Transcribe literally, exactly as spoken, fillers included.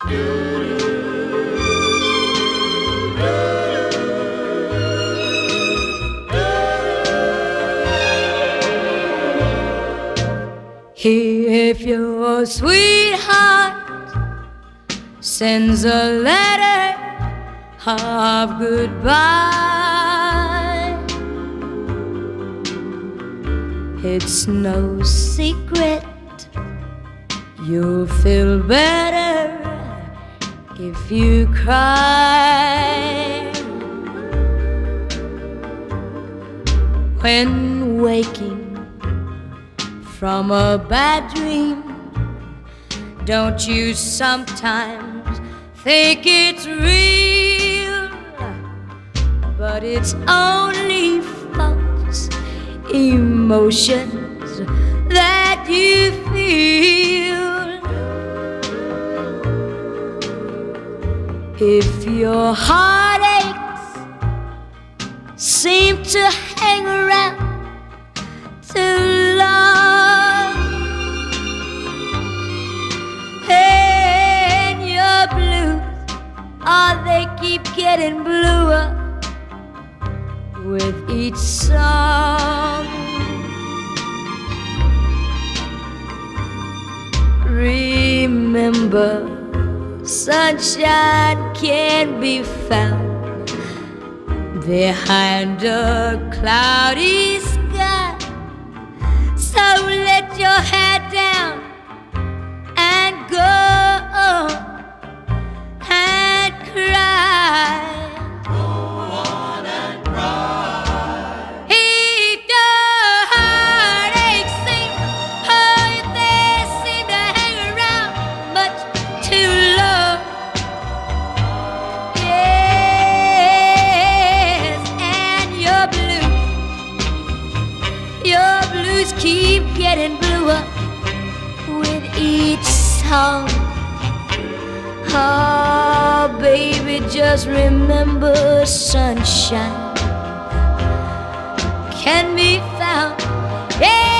If your sweetheart sends a letter of goodbye, it's no secret you'll feel better if you cry. When waking from a bad dream, don't you sometimes think it's real? But it's only false emotions that you feel. If your heartaches seem to hang around too long, oh, they keep getting bluer with each song. Remember, sunshine can be found behind a cloudy sky. So let your head down and go and cry. Go on and cry. If your heartaches seem, oh, if they seem to hang around much too long, yes, and your blues, your blues keep getting bluer with each song. Oh, baby, just remember, sunshine can be found, yeah.